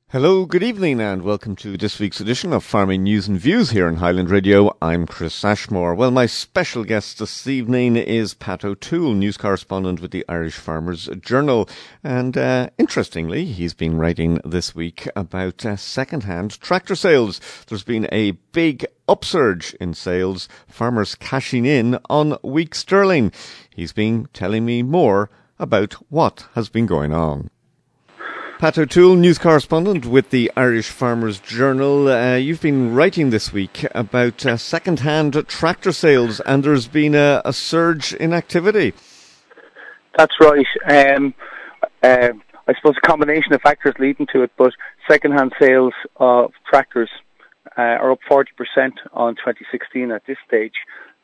Hello, good evening, and welcome to this week's edition of Farming News and Views here on Highland Radio. I'm Chris Ashmore. Well, my special guest this evening is Pat O'Toole, news correspondent with the Irish Farmers Journal. And interestingly, he's been writing this week about second-hand tractor sales. There's been a big upsurge in sales, farmers cashing in on weak sterling. He's been telling me more about what has been going on. Pat O'Toole, news correspondent with the Irish Farmers Journal. You've been writing this week about second-hand tractor sales, and there's been a surge in activity. That's right. I suppose a combination of factors leading to it, but second-hand sales of tractors are up 40% on 2016 at this stage.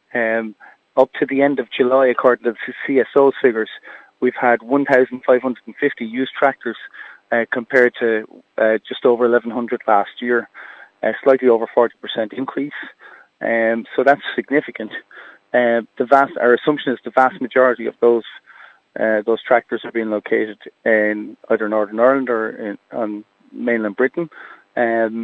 Up to the end of July, according to the CSO's figures, we've had 1,550 used tractors compared to just over 1,100 last year, slightly over 40% increase. So that's significant. Our assumption is the vast majority of those tractors are being located in either Northern Ireland or on mainland Britain. I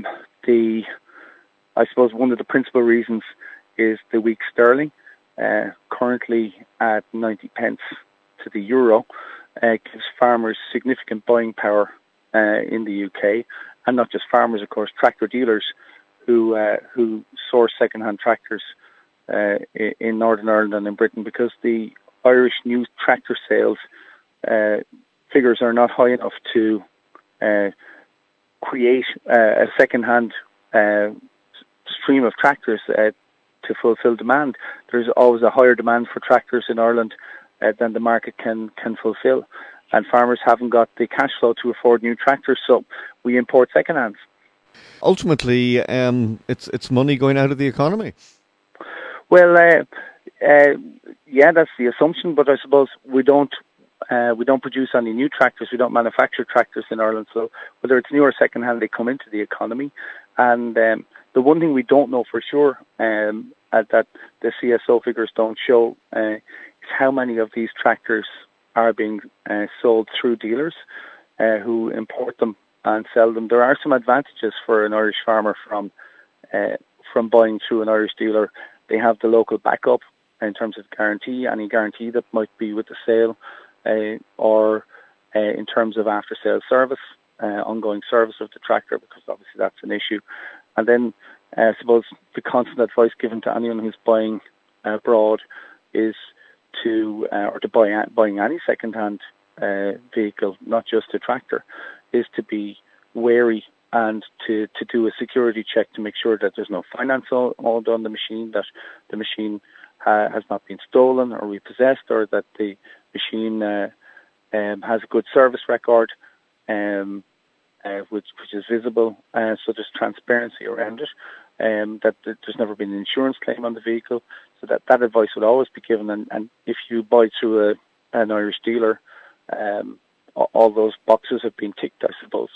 suppose one of the principal reasons is the weak sterling, currently at 90 pence to the euro. Gives farmers significant buying power in the UK, and not just farmers, of course, tractor dealers who source second-hand tractors in Northern Ireland and in Britain, because the Irish new tractor sales figures are not high enough to create a second-hand stream of tractors to fulfil demand. There's always a higher demand for tractors in Ireland than the market can fulfill. And farmers haven't got the cash flow to afford new tractors, so we import second-hands. Ultimately, it's money going out of the economy. Well, yeah, that's the assumption, but I suppose we don't produce any new tractors. We don't manufacture tractors in Ireland, so whether it's new or second-hand, they come into the economy. And the one thing we don't know for sure, that the CSO figures don't show, is how many of these tractors are being sold through dealers who import them and sell them. There are some advantages for an Irish farmer from buying through an Irish dealer. They have the local backup in terms of guarantee, any guarantee that might be with the sale, or in terms of after-sales service, ongoing service of the tractor, because obviously that's an issue. And then I suppose the constant advice given to anyone who's buying abroad is buying any second-hand vehicle, not just a tractor, is to be wary and to do a security check to make sure that there's no finance owed on the machine, that the machine has not been stolen or repossessed, or that the machine has a good service record, which is visible, so there's transparency around it, that there's never been an insurance claim on the vehicle. So that advice would always be given, and if you buy through an Irish dealer, all those boxes have been ticked, I suppose.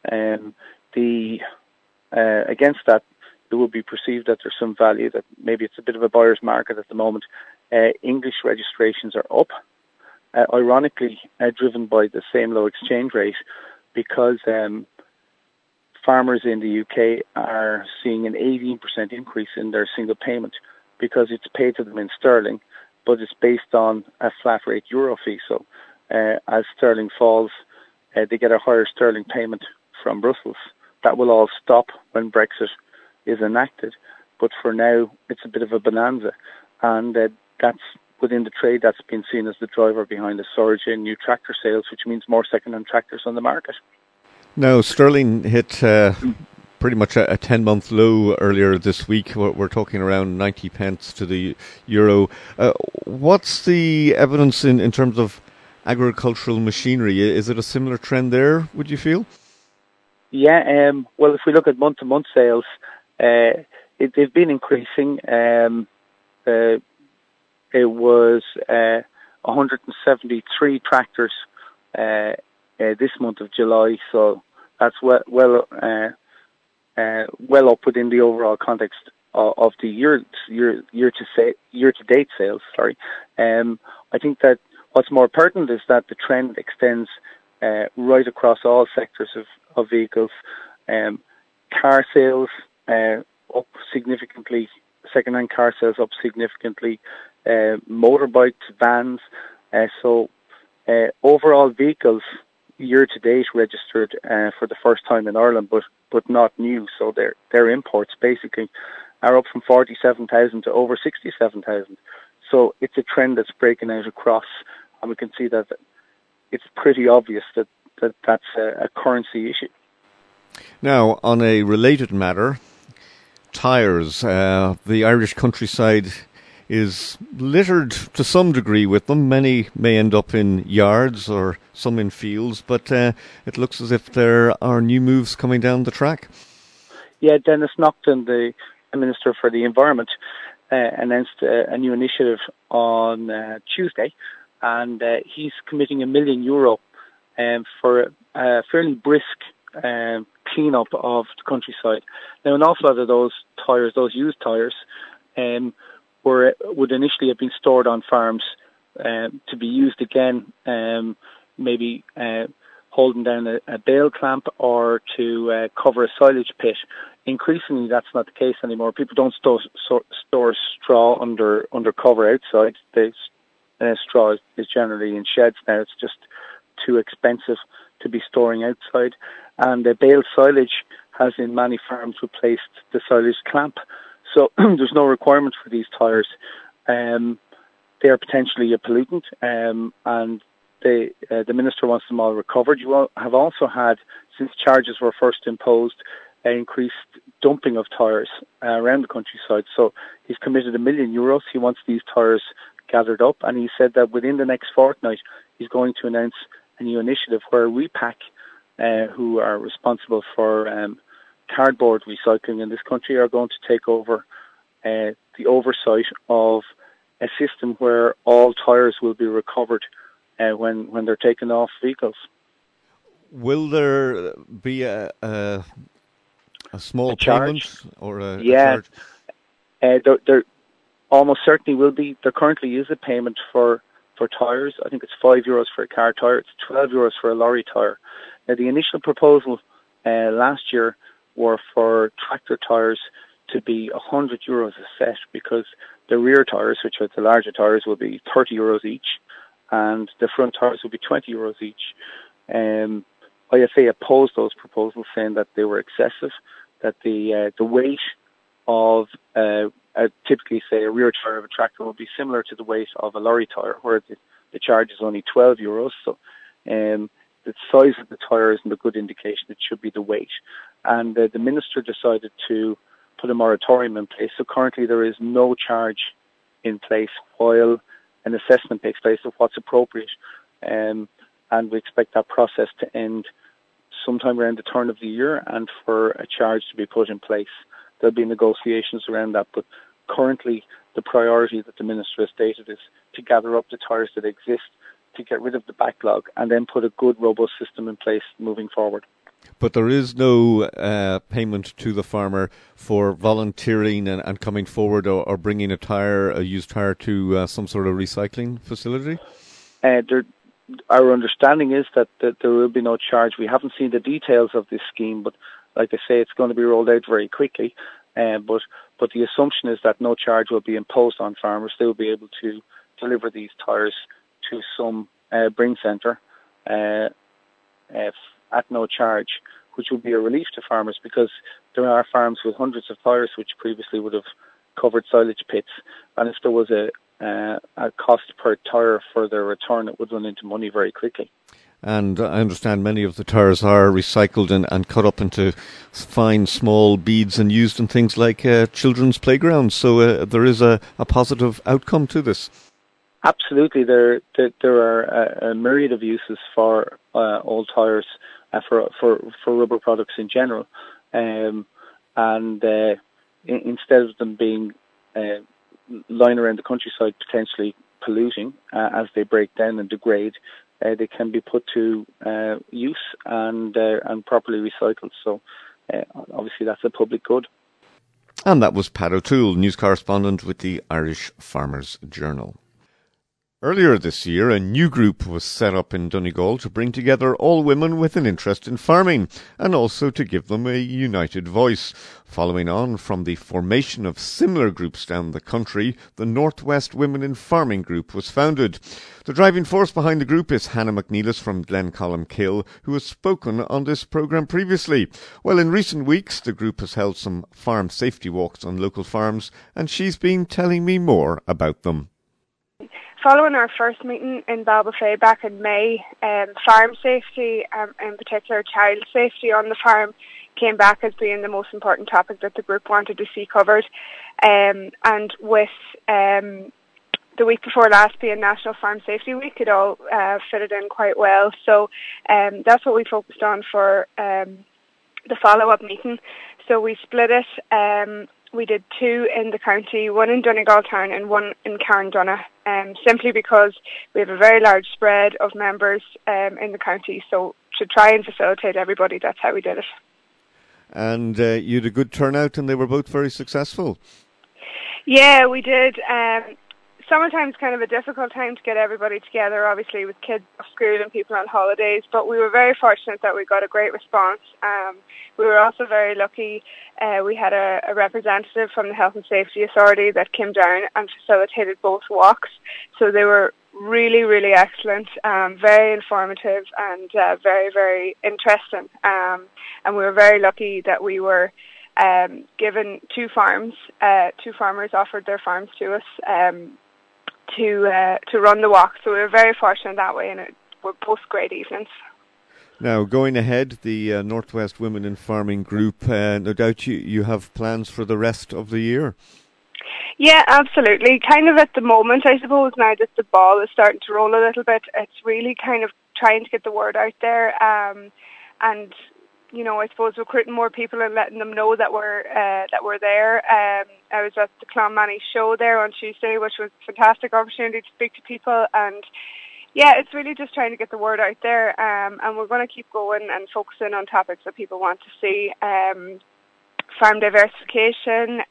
Against that, it would be perceived that there's some value, that maybe it's a bit of a buyer's market at the moment. English registrations are up, ironically driven by the same low exchange rate, because farmers in the UK are seeing an 18% increase in their single payment, because it's paid to them in sterling, but it's based on a flat rate euro fee. So as sterling falls, they get a higher sterling payment from Brussels. That will all stop when Brexit is enacted. But for now, it's a bit of a bonanza. And that's within the trade, that's been seen as the driver behind the surge in new tractor sales, which means more second-hand tractors on the market. Now, sterling hit pretty much a 10-month low earlier this week. We're talking around 90 pence to the euro. What's the evidence in terms of agricultural machinery? Is it a similar trend there, would you feel? Yeah, well, if we look at month-to-month sales, they've been increasing. It was 173 tractors this month of July, so that's well up within the overall context of the year-to-date sales. Sorry, I think that what's more pertinent is that the trend extends right across all sectors of vehicles. Car sales up significantly. Second-hand car sales up significantly. Motorbikes, vans. So overall vehicles year-to-date registered for the first time in Ireland, but not new. So their imports basically are up from 47,000 to over 67,000. So it's a trend that's breaking out across, and we can see that it's pretty obvious that's a currency issue. Now, on a related matter, tyres. The Irish countryside is littered to some degree with them. Many may end up in yards or some in fields, but it looks as if there are new moves coming down the track. Yeah, Denis Naughton, the Minister for the Environment, announced a new initiative on Tuesday, and he's committing €1 million for a fairly brisk clean-up of the countryside. Now, an awful lot of those tyres, those used tyres, would initially have been stored on farms to be used again, maybe holding down a bale clamp or to cover a silage pit. Increasingly, that's not the case anymore. People don't store straw under cover outside. Straw is generally in sheds now. It's just too expensive to be storing outside. And bale silage has in many farms replaced the silage clamp. So there's no requirement for these tyres. They are potentially a pollutant, and the Minister wants them all recovered. You have also had, since charges were first imposed, increased dumping of tyres around the countryside. So he's committed €1 million. He wants these tyres gathered up, and he said that within the next fortnight he's going to announce a new initiative where Repack, who are responsible for cardboard recycling in this country, are going to take over the oversight of a system where all tyres will be recovered when they're taken off vehicles. Will there be a small charge? Payment or a charge? There almost certainly will be. There currently is a payment for tyres. I think it's €5 for a car tyre. It's €12 for a lorry tyre. Now, the initial proposal last year were for tractor tyres to be €100 a set, because the rear tyres, which are the larger tyres, will be €30 each, and the front tyres will be €20 each. IFA opposed those proposals, saying that they were excessive, that the weight of typically, say, a rear tyre of a tractor will be similar to the weight of a lorry tyre, where the charge is only €12. So the size of the tyre isn't a good indication. It should be the weight. And the Minister decided to put a moratorium in place. So currently there is no charge in place while an assessment takes place of what's appropriate. And we expect that process to end sometime around the turn of the year, and for a charge to be put in place. There'll be negotiations around that, but currently the priority that the Minister has stated is to gather up the tyres that exist, to get rid of the backlog, and then put a good, robust system in place moving forward. But there is no payment to the farmer for volunteering and coming forward or bringing a used tyre to some sort of recycling facility? Our understanding is that there will be no charge. We haven't seen the details of this scheme, but like I say, it's going to be rolled out very quickly. But the assumption is that no charge will be imposed on farmers. They will be able to deliver these tyres to some bring centre at no charge, which would be a relief to farmers, because there are farms with hundreds of tyres which previously would have covered silage pits, and if there was a cost per tyre for their return, it would run into money very quickly. And I understand many of the tyres are recycled and cut up into fine small beads and used in things like children's playgrounds. So there is a positive outcome to this. Absolutely. There are a myriad of uses for old tyres, for rubber products in general. And instead of them being lying around the countryside potentially polluting as they break down and degrade, they can be put to use and properly recycled. So obviously that's a public good. And that was Pat O'Toole, news correspondent with the Irish Farmers Journal. Earlier this year, a new group was set up in Donegal to bring together all women with an interest in farming and also to give them a united voice. Following on from the formation of similar groups down the country, the Northwest Women in Farming Group was founded. The driving force behind the group is Hannah McNeilis from Glencollamkill, who has spoken on this programme previously. Well, in recent weeks, the group has held some farm safety walks on local farms, and she's been telling me more about them. Following our first meeting in Ballybofey back in May, farm safety, in particular child safety on the farm, came back as being the most important topic that the group wanted to see covered. And with the week before last being National Farm Safety Week, it all fitted in quite well. So that's what we focused on for the follow-up meeting. So we split it. We did 2 in the county, 1 in Donegal Town and 1 in Carndonagh, simply because we have a very large spread of members in the county. So to try and facilitate everybody, that's how we did it. And you had a good turnout and they were both very successful. Yeah, we did. Summertime's kind of a difficult time to get everybody together, obviously, with kids off school and people on holidays, but we were very fortunate that we got a great response. We were also very lucky. We had a representative from the Health and Safety Authority that came down and facilitated both walks, so they were really, really excellent, very informative and very, very interesting. And we were very lucky that we were given 2 farms. 2 farmers offered their farms to us to run the walk. So we were very fortunate that way, and it were both great evenings. Now, going ahead, the Northwest Women in Farming Group, no doubt you have plans for the rest of the year. Yeah, absolutely. Kind of at the moment, I suppose, now that the ball is starting to roll a little bit, it's really kind of trying to get the word out there, and you know, I suppose recruiting more people and letting them know that we're there. I was at the Clonmany show there on Tuesday, which was a fantastic opportunity to speak to people, and yeah, it's really just trying to get the word out there, and we're going to keep going and focusing on topics that people want to see. Farm diversification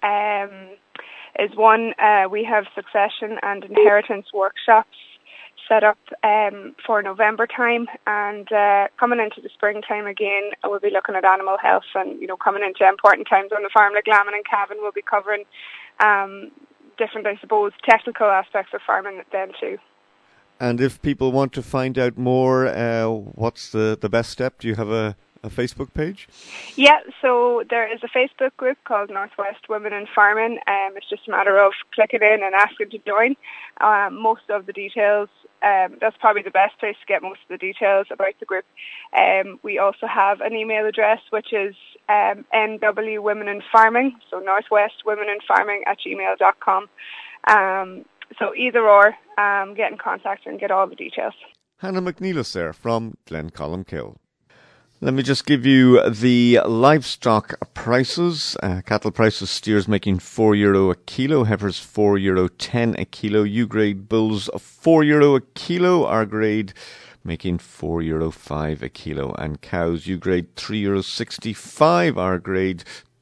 is one. We have succession and inheritance workshops set up for November time, and coming into the springtime again, we'll be looking at animal health, and you know, coming into important times on the farm like lambing and calving, we'll be covering different, I suppose, technical aspects of farming then too. And if people want to find out more, what's the best step? Do you have a Facebook page? Yeah, so there is a Facebook group called Northwest Women in Farming. It's just a matter of clicking in and asking to join. Most of the details, that's probably the best place to get most of the details about the group. We also have an email address, which is NW Women in Farming, so Northwest Women in Farming @gmail.com. So either or, get in contact and get all the details. Hannah McNeilis there from Glencollamkill. Let me just give you the livestock prices. Cattle prices, steers making €4 a kilo, heifers €4.10 a kilo, U-grade bulls €4 a kilo, R-grade making €4.05 a kilo, and cows, U-grade €3.65, R-grade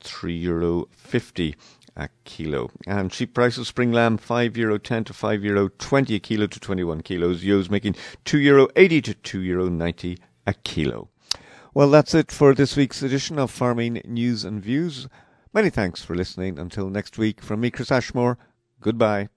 €3.50 a kilo. And sheep prices, spring lamb €5.10 to €5.20 a kilo to 21 kilos, ewes making €2.80 to €2.90 a kilo. Well, that's it for this week's edition of Farming News and Views. Many thanks for listening. Until next week, from me, Chris Ashmore, goodbye.